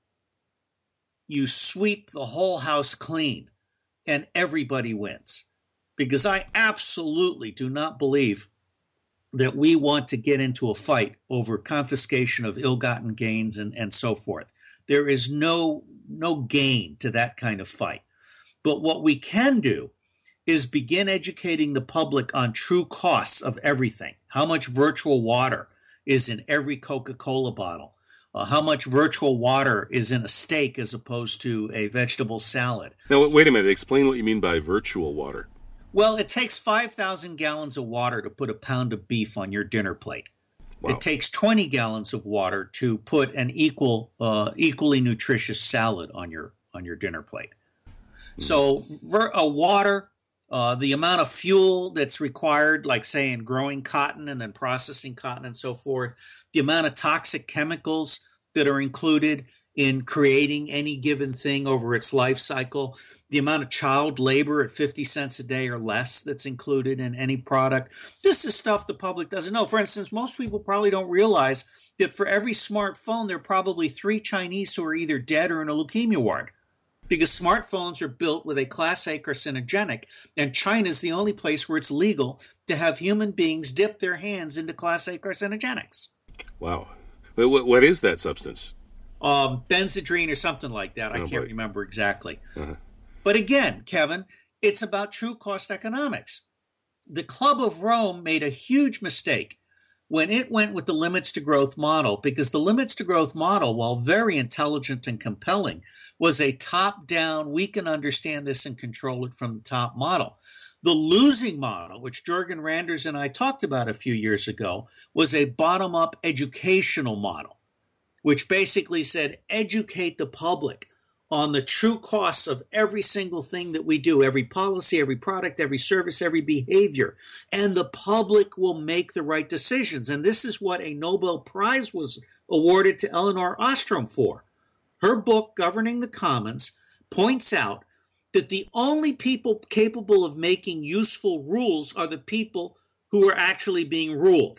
you sweep the whole house clean and everybody wins. Because I absolutely do not believe that we want to get into a fight over confiscation of ill-gotten gains and, and so forth. There is no, no gain to that kind of fight. But what we can do is begin educating the public on true costs of everything. How much virtual water is in every Coca-Cola bottle? Uh, how much virtual water is in a steak as opposed to a vegetable salad? Now, wait a minute. Explain what you mean by virtual water. Well, it takes five thousand gallons of water to put a pound of beef on your dinner plate. Wow. It takes twenty gallons of water to put an equal, uh, equally nutritious salad on your on your dinner plate. Mm. So, ver- uh, water... Uh, the amount of fuel that's required, like say in growing cotton and then processing cotton and so forth, the amount of toxic chemicals that are included in creating any given thing over its life cycle, the amount of child labor at fifty cents a day or less that's included in any product. This is stuff the public doesn't know. For instance, most people probably don't realize that for every smartphone, there are probably three Chinese who are either dead or in a leukemia ward. Because smartphones are built with a class A carcinogenic, and China is the only place where it's legal to have human beings dip their hands into class A carcinogenics. Wow. What, what is that substance? Um, benzodrine or something like that. I oh, can't boy. remember exactly. Uh-huh. But again, Kevin, it's about true cost economics. The Club of Rome made a huge mistake when it went with the limits to growth model, because the limits to growth model, while very intelligent and compelling, was a top-down, we can understand this and control it from the top model. The losing model, which Jorgen Randers and I talked about a few years ago, was a bottom-up educational model, which basically said educate the public on the true costs of every single thing that we do, every policy, every product, every service, every behavior, and the public will make the right decisions. And this is what a Nobel Prize was awarded to Elinor Ostrom for. Her book, Governing the Commons, points out that the only people capable of making useful rules are the people who are actually being ruled.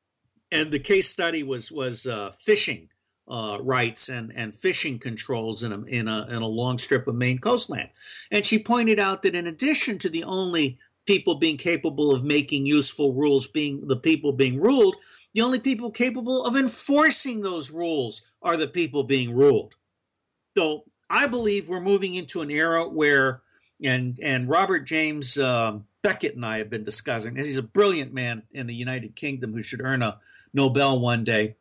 And the case study was was uh, fishing uh, rights and, and fishing controls in a, in, a, in a long strip of Maine coastland. And she pointed out that in addition to the only people being capable of making useful rules being the people being ruled, the only people capable of enforcing those rules are the people being ruled. So I believe we're moving into an era where, and and Robert James um, Beckett and I have been discussing, he's a brilliant man in the United Kingdom who should earn a Nobel one day.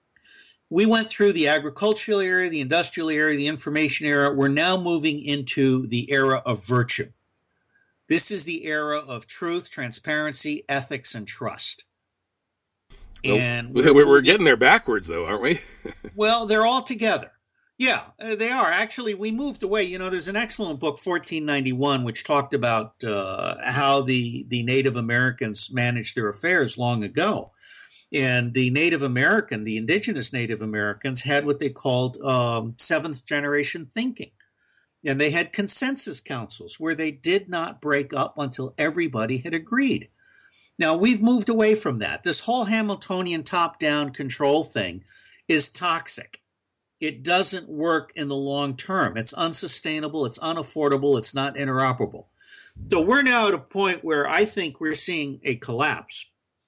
We went through the agricultural era, the industrial era, the information era. We're now moving into the era of virtue. This is the era of truth, transparency, ethics, and trust. Well, and we're, we're, we're getting there backwards, though, aren't we? Well, they're all together. Yeah, uh, they are. Actually, we moved away. You know, there's an excellent book, fourteen ninety-one, which talked about uh, how the, the Native Americans managed their affairs long ago. And the Native American, the indigenous Native Americans, had what they called um, seventh generation thinking. And they had consensus councils where they did not break up until everybody had agreed. Now, we've moved away from that. This whole Hamiltonian top-down control thing is toxic. It doesn't work in the long term. It's unsustainable, it's unaffordable, it's not interoperable. So we're now at a point where I think we're seeing a collapse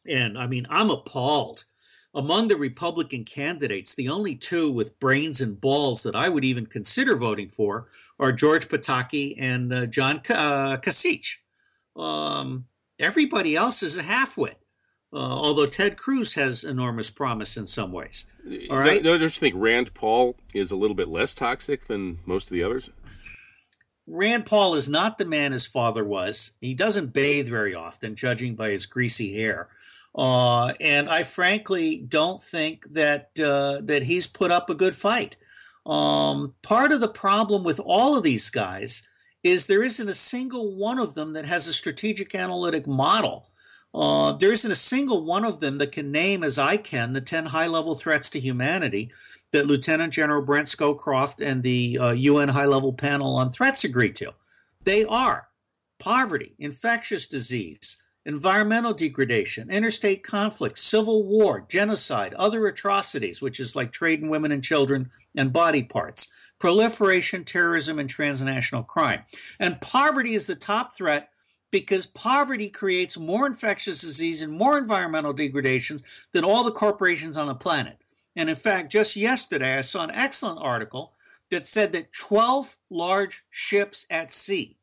And I mean, I'm appalled. Among the Republican candidates, the only two with brains and balls that I would even consider voting for are George Pataki and uh, John uh, Kasich. Um, everybody else is a halfwit. Uh, although Ted Cruz has enormous promise in some ways. All right. Don't you think Rand Paul is a little bit less toxic than most of the others? Rand Paul is not the man his father was. He doesn't bathe very often, judging by his greasy hair. Uh, and I frankly don't think that uh, that he's put up a good fight. Um, part of the problem with all of these guys is there isn't a single one of them that has a strategic analytic model. Uh, there isn't a single one of them that can name, as I can, the ten high-level threats to humanity that Lieutenant General Brent Scowcroft and the uh, U N High-Level Panel on Threats agreed to. They are poverty, infectious disease, environmental degradation, interstate conflict, civil war, genocide, other atrocities, which is like trade in women and children and body parts, proliferation, terrorism, and transnational crime. And poverty is the top threat because poverty creates more infectious disease and more environmental degradations than all the corporations on the planet. And in fact, just yesterday, I saw an excellent article that said that twelve large ships at sea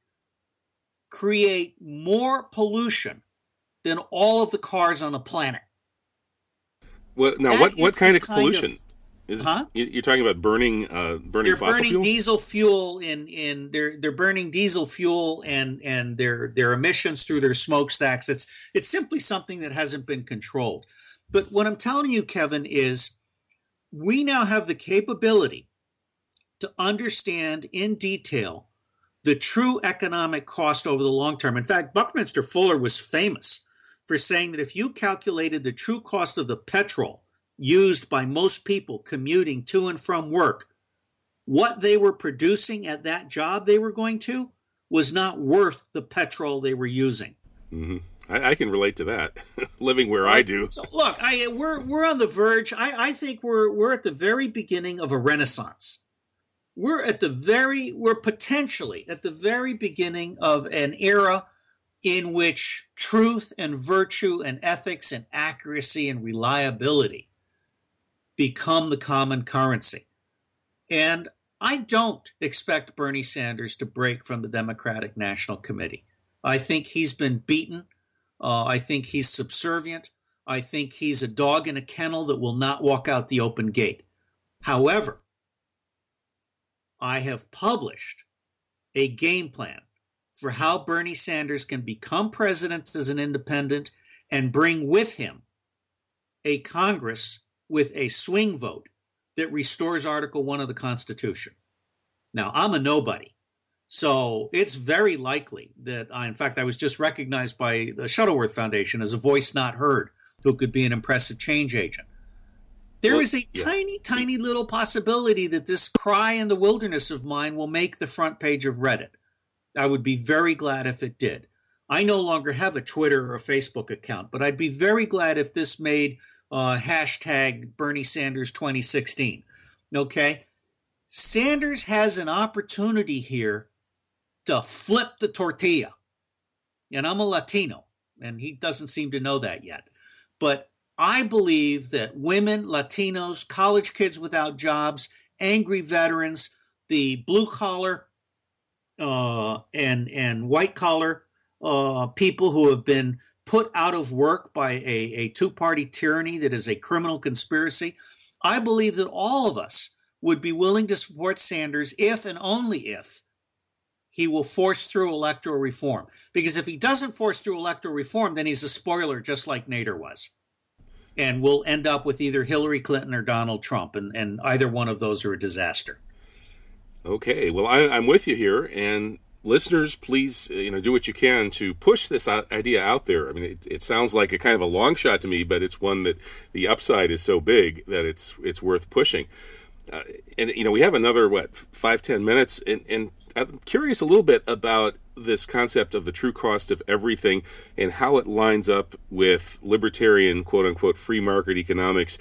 create more pollution than all of the cars on the planet. Well, now, That what, what is kind the of kind pollution? of- Is it, Huh? you- You're talking about burning uh, burning They're fossil burning fuel? diesel fuel in, in they're they're burning diesel fuel and and their their emissions through their smokestacks. It's it's simply something that hasn't been controlled. But what I'm telling you, Kevin, is we now have the capability to understand in detail the true economic cost over the long term. In fact, Buckminster Fuller was famous for saying that if you calculated the true cost of the petrol used by most people commuting to and from work, what they were producing at that job they were going to was not worth the petrol they were using. Mm-hmm. I, I can relate to that, living where I do. So look, I we're we're on the verge. I, I think we're we're at the very beginning of a renaissance. We're at the very we're potentially at the very beginning of an era in which truth and virtue and ethics and accuracy and reliability become the common currency. And I don't expect Bernie Sanders to break from the Democratic National Committee. I think he's been beaten. Uh, I think he's subservient. I think he's a dog in a kennel that will not walk out the open gate. However, I have published a game plan for how Bernie Sanders can become president as an independent and bring with him a Congress with a swing vote that restores Article one of the Constitution. Now, I'm a nobody, so it's very likely that I, in fact, I was just recognized by the Shuttleworth Foundation as a voice not heard who could be an impressive change agent. There Well, is a yeah. tiny, tiny little possibility that this cry in the wilderness of mine will make the front page of Reddit. I would be very glad if it did. I no longer have a Twitter or a Facebook account, but I'd be very glad if this made uh, hashtag Bernie Sanders twenty sixteen. Okay? Sanders has an opportunity here to flip the tortilla. And I'm a Latino, and he doesn't seem to know that yet. But I believe that women, Latinos, college kids without jobs, angry veterans, the blue collar uh, and and white collar uh, people who have been put out of work by a, a two-party tyranny that is a criminal conspiracy, I believe that all of us would be willing to support Sanders if and only if he will force through electoral reform. Because if he doesn't force through electoral reform, then he's a spoiler just like Nader was. And we'll end up with either Hillary Clinton or Donald Trump, and, and either one of those are a disaster. Okay, well, I, I'm with you here, and listeners, please, uh, you know, do what you can to push this i- idea out there. I mean, it, it sounds like a kind of a long shot to me, but it's one that the upside is so big that it's it's worth pushing. Uh, and you know, we have another what five ten minutes, and, and I'm curious a little bit about this concept of the true cost of everything and how it lines up with libertarian, quote unquote, free market economics.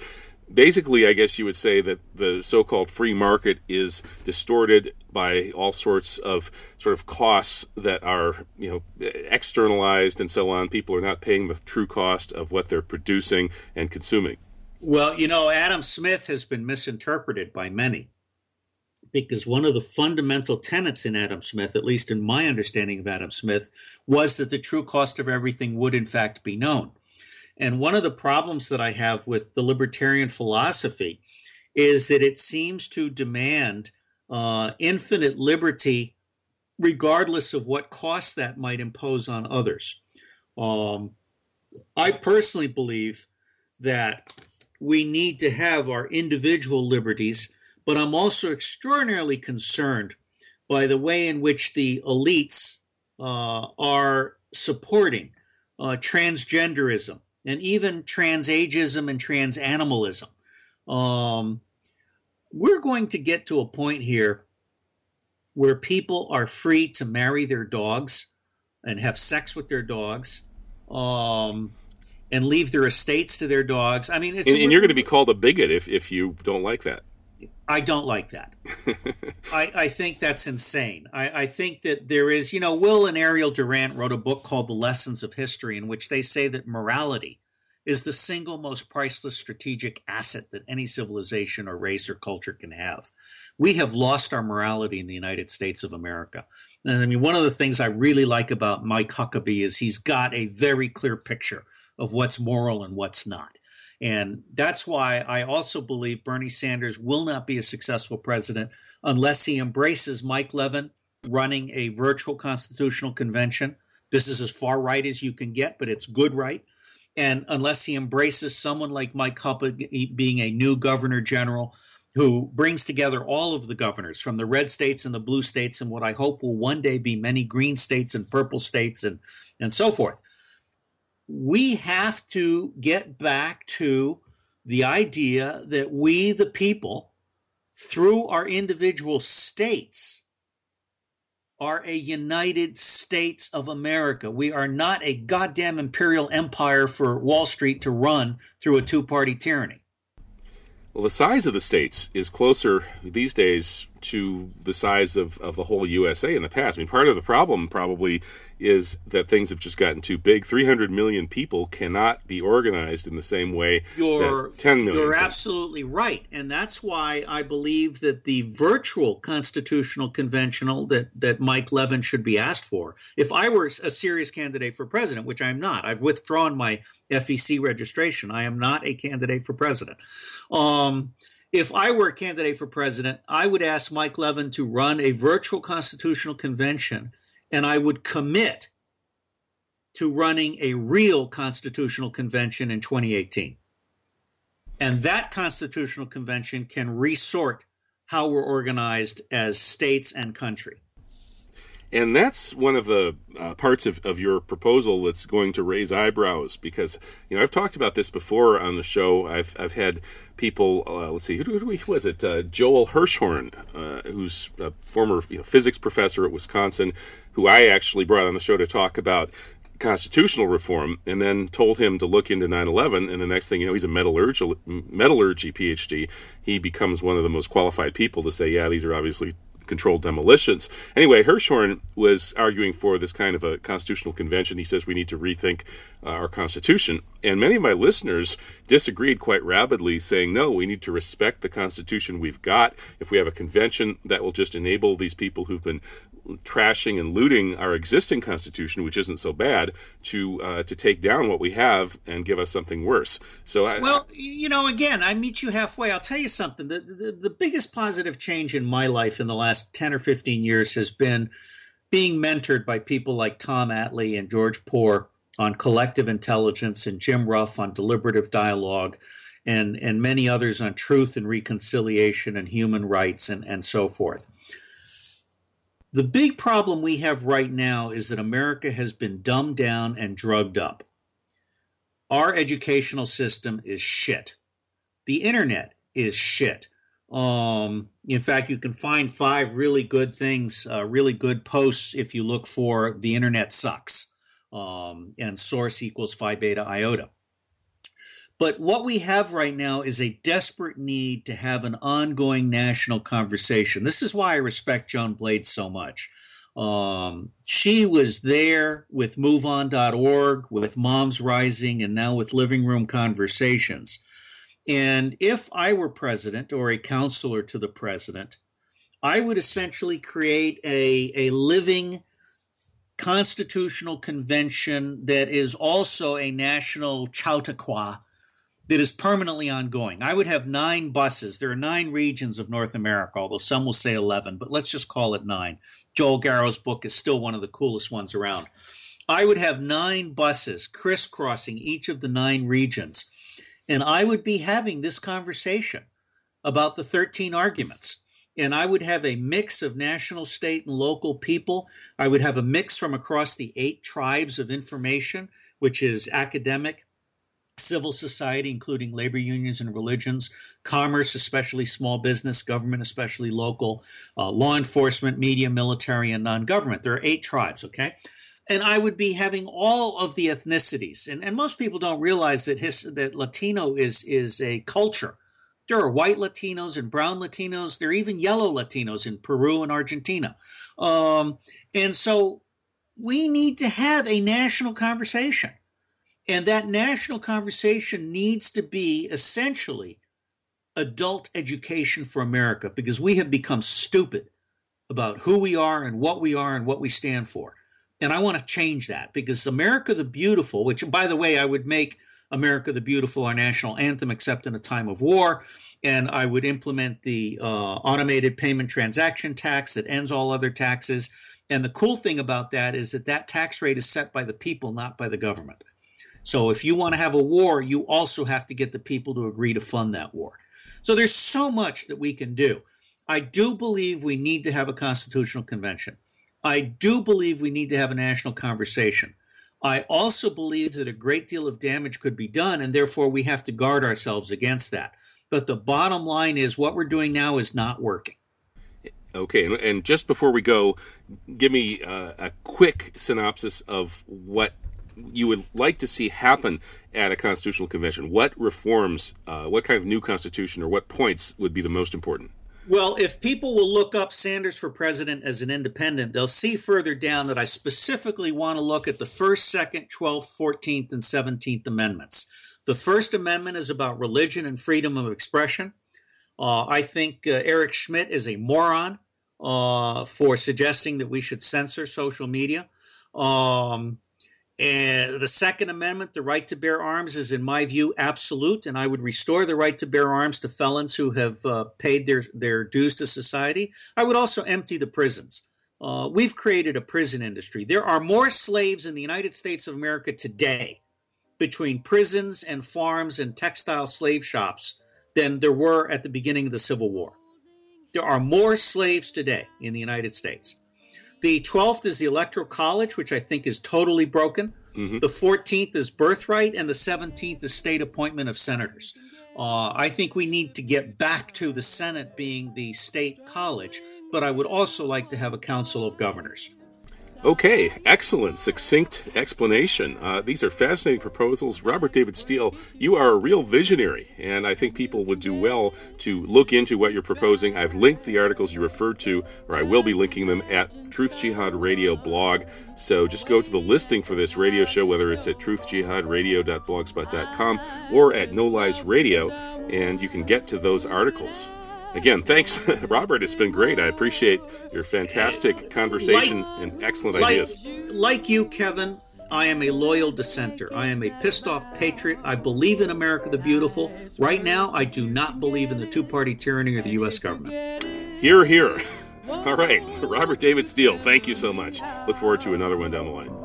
basically, I guess you would say that the so-called free market is distorted by all sorts of sort of costs that are, you know, externalized and so on. People are not paying the true cost of what they're producing and consuming. Well, you know, Adam Smith has been misinterpreted by many, because one of the fundamental tenets in Adam Smith, at least in my understanding of Adam Smith, was that the true cost of everything would in fact be known. And one of the problems that I have with the libertarian philosophy is that it seems to demand uh, infinite liberty, regardless of what cost that might impose on others. Um, I personally believe that we need to have our individual liberties, but I'm also extraordinarily concerned by the way in which the elites uh, are supporting uh, transgenderism and even transageism and transanimalism. Um, we're going to get to a point here where people are free to marry their dogs and have sex with their dogs, um, and leave their estates to their dogs. I mean, it's, and, and you're going to be called a bigot if, if you don't like that. I don't like that. I, I think that's insane. I, I think that there is, you know, Will and Ariel Durant wrote a book called The Lessons of History, in which they say that morality is the single most priceless strategic asset that any civilization or race or culture can have. We have lost our morality in the United States of America. And I mean, one of the things I really like about Mike Huckabee is he's got a very clear picture of what's moral and what's not. And that's why I also believe Bernie Sanders will not be a successful president unless he embraces Mike Levin running a virtual constitutional convention. This is as far right as you can get, but it's good right. And unless he embraces someone like Mike Huckabee being a new governor general who brings together all of the governors from the red states and the blue states and what I hope will one day be many green states and purple states and, and so forth. We have to get back to the idea that we, the people, through our individual states, are a United States of America. We are not a goddamn imperial empire for Wall Street to run through a two-party tyranny. Well, the size of the states is closer these days to the size of, of the whole U S A in the past. I mean, part of the problem probably is that things have just gotten too big. three hundred million people cannot be organized in the same way you're, that ten million You're can. absolutely right. And that's why I believe that the virtual constitutional conventional that, that Mike Levin should be asked for, if I were a serious candidate for president, which I'm not, I've withdrawn my F E C registration. I am not a candidate for president. Um, If I were a candidate for president, I would ask Mike Levin to run a virtual constitutional convention, and I would commit to running a real constitutional convention in twenty eighteen. And that constitutional convention can resort how we're organized as states and country. And that's one of the uh, parts of, of your proposal that's going to raise eyebrows, because, you know, I've talked about this before on the show. I've I've had people, uh, let's see, who, who, who was it? Uh, Joel Hirschhorn, uh, who's a former you know, physics professor at Wisconsin, who I actually brought on the show to talk about constitutional reform, and then told him to look into nine eleven, and the next thing you know, he's a metallurgy, metallurgy PhD. He becomes one of the most qualified people to say, yeah, these are obviously controlled demolitions. Anyway, Hirschhorn was arguing for this kind of a constitutional convention. He says we need to rethink uh, our Constitution. And many of my listeners disagreed quite rapidly, saying, no, we need to respect the Constitution we've got. If we have a convention, that will just enable these people who've been trashing and looting our existing Constitution, which isn't so bad, to uh, to take down what we have and give us something worse. So, I, Well, you know, again, I meet you halfway. I'll tell you something. The, the, the biggest positive change in my life in the last ten or fifteen years has been being mentored by people like Tom Atlee and George Poore on collective intelligence, and Jim Ruff on deliberative dialogue, and, and many others on truth and reconciliation and human rights and, and so forth. The big problem we have right now is that America has been dumbed down and drugged up. Our educational system is shit. The internet is shit. Um, in fact, you can find five really good things, uh, really good posts if you look for "the internet sucks," um, and source equals phi beta iota. But what we have right now is a desperate need to have an ongoing national conversation. This is why I respect Joan Blades so much. Um, she was there with move on dot org, with Moms Rising, and now with Living Room Conversations. And if I were president or a counselor to the president, I would essentially create a, a living constitutional convention that is also a national Chautauqua that is permanently ongoing. I would have nine buses. There are nine regions of North America, although some will say eleven, but let's just call it nine. Joel Garrow's book is still one of the coolest ones around. I would have nine buses crisscrossing each of the nine regions, and I would be having this conversation about the thirteen arguments. And I would have a mix of national, state, and local people. I would have a mix from across the eight tribes of information, which is academic, civil society, including labor unions and religions, commerce, especially small business, government, especially local, uh, law enforcement, media, military, and non-government. There are eight tribes, okay? And I would be having all of the ethnicities. And, and most people don't realize that his, that Latino is, is a culture. There are white Latinos and brown Latinos. There are even yellow Latinos in Peru and Argentina. Um, and so we need to have a national conversation. And that national conversation needs to be essentially adult education for America, because we have become stupid about who we are and what we are and what we stand for. And I want to change that, because America the Beautiful, which, by the way, I would make America the Beautiful our national anthem, except in a time of war. And I would implement the uh, automated payment transaction tax that ends all other taxes. And the cool thing about that is that that tax rate is set by the people, not by the government. So if you want to have a war, you also have to get the people to agree to fund that war. So there's so much that we can do. I do believe we need to have a constitutional convention. I do believe we need to have a national conversation. I also believe that a great deal of damage could be done, and therefore we have to guard ourselves against that. But the bottom line is what we're doing now is not working. Okay, and, and just before we go, give me uh, a quick synopsis of what you would like to see happen at a constitutional convention. What reforms, uh, what kind of new constitution, or what points would be the most important? Well, if people will look up Sanders for President as an independent, they'll see further down that I specifically want to look at the first, second, twelfth, fourteenth, and seventeenth Amendments. The First Amendment is about religion and freedom of expression. Uh, I think uh, Eric Schmidt is a moron uh, for suggesting that we should censor social media. Um, and the Second Amendment, the right to bear arms, is, in my view, absolute, and I would restore the right to bear arms to felons who have uh, paid their, their dues to society. I would also empty the prisons. Uh, we've created a prison industry. There are more slaves in the United States of America today between prisons and farms and textile slave shops than there were at the beginning of the Civil War. There are more slaves today in the United States. The twelfth is the Electoral College, which I think is totally broken. Mm-hmm. The fourteenth is birthright, and the seventeenth is state appointment of senators. Uh, I think we need to get back to the Senate being the state college, but I would also like to have a council of governors. Okay, excellent, succinct explanation. Uh, these are fascinating proposals. Robert David Steele, you are a real visionary, and I think people would do well to look into what you're proposing. I've linked the articles you referred to, or I will be linking them at Truth Jihad Radio blog. So just go to the listing for this radio show, whether it's at truth jihad radio dot blogspot dot com or at No Lies Radio, and you can get to those articles. Again, thanks, Robert. It's been great. I appreciate your fantastic conversation like, and excellent like, ideas. Like you, Kevin, I am a loyal dissenter. I am a pissed-off patriot. I believe in America the Beautiful. Right now, I do not believe in the two-party tyranny or the U S government. Hear, hear. All right, Robert David Steele, thank you so much. Look forward to another one down the line.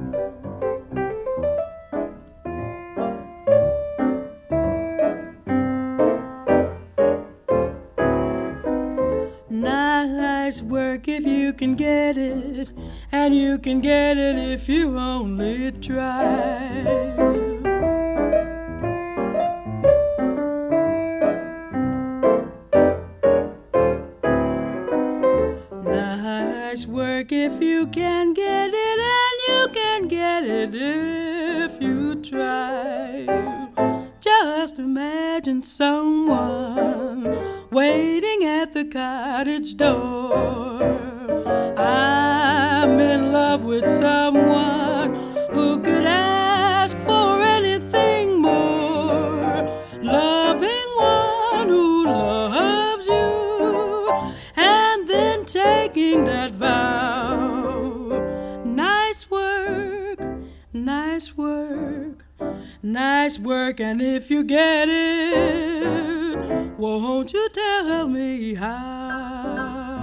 Nice work if you can get it, and you can get it if you only try. Nice work if you can get it, and you can get it if you try. Just just imagine someone waiting at the cottage door. I'm in love with someone who could ask for anything more. Loving one who loves you and then taking that vow. Nice work, nice work, nice work, and if you get it, won't you tell me how?